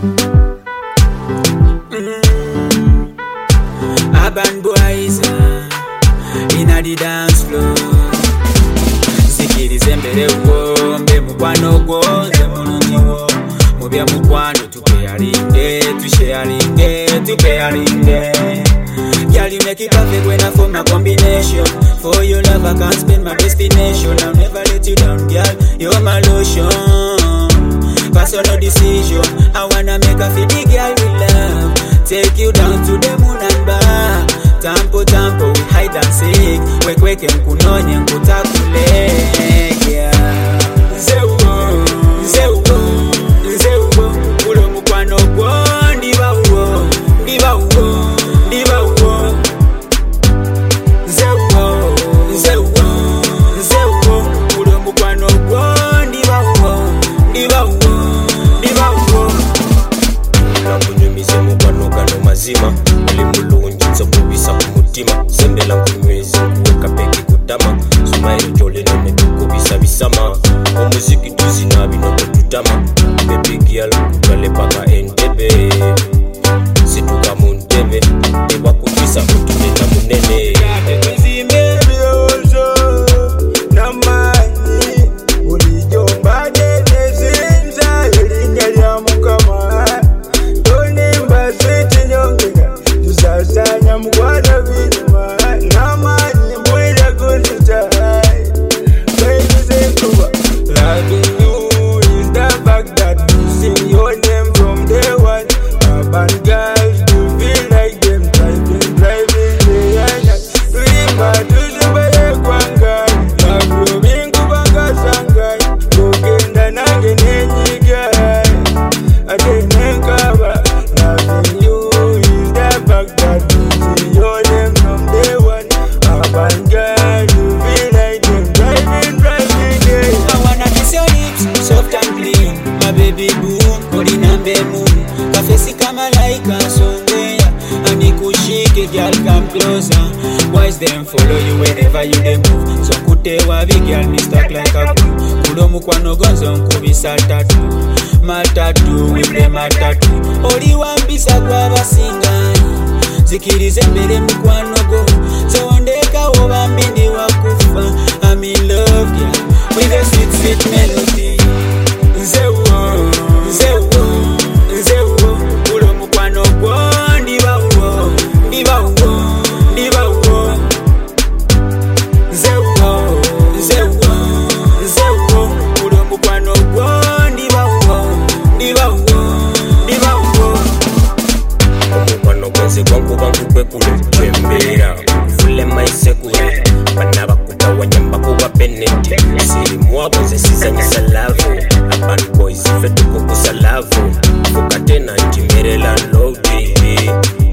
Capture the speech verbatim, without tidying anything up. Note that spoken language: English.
mm. Urban boys uh, inna the dance floor. Zikirize mbere uwo mbe mukwano gwoze mulungiwo. Mubya mukwano tupeyalinge, tushayalinge, tupeyalinge. Girl, you make it perfect when I form a combination. For your love I can't spend my destination. I'll never let you down, girl, you're my lotion. Personal decision, I wanna make a feel the girl with love. Take you down to the moon and back. Tampo tampo, we hide and seek. Wek wek mkunonye mkutakule, yeah. Zewo, zewo, zewo. Ulo mukwano gwo, ndiba uwo, ndiba uwo, ndiba uwo. Zewo, zewo, zewo. Ulo mukwano gwo, ndiba uwo, ndiba uwo, ndiba uwo. Nakunyumize mukwano gano mazima. Uli mulungi nzokubisa kumutima. Sembela nkunywezi kuweka peki kutama. Sumairo jole nene tukubisa bisama. Omuziki tuzina binoko tutama. Baby girl kukale paka entebe. Situka muntebe. Ewa kukisa kutuneta munene. Baby boo, kodi nambe moon. Kafesi kama laika songea. Anikushike girl come closer. Boys them follow you wherever you they move. So kutewa vi girl me stuck like a glue. Kulo mukwano gonzo nkubisa tatu. Matatu with them matatu. Oli wambisa kwa basinga. Zikirize mbele mukwano go. So ondeka oba mbindi wakufa. I'm in love girl with a sweet sweet melody. Zewo, zewo, zewo. Ulo mukwano gwo, ndiba uwo, ndiba uwo, ndiba uwo. Zewo, zewo, zewo. Ulo mukwano gwo, ndiba uwo, ndiba uwo, ndiba uwo. Omukwano gwenze gwangu bangu kwekule twembera. Fule maisekule. Bana bakuta wanyamba kuba penete. Siri mwabo ze sizanyisa lavo. Urban boys, ife tuko kusalavu. Fukate na njimerela no baby.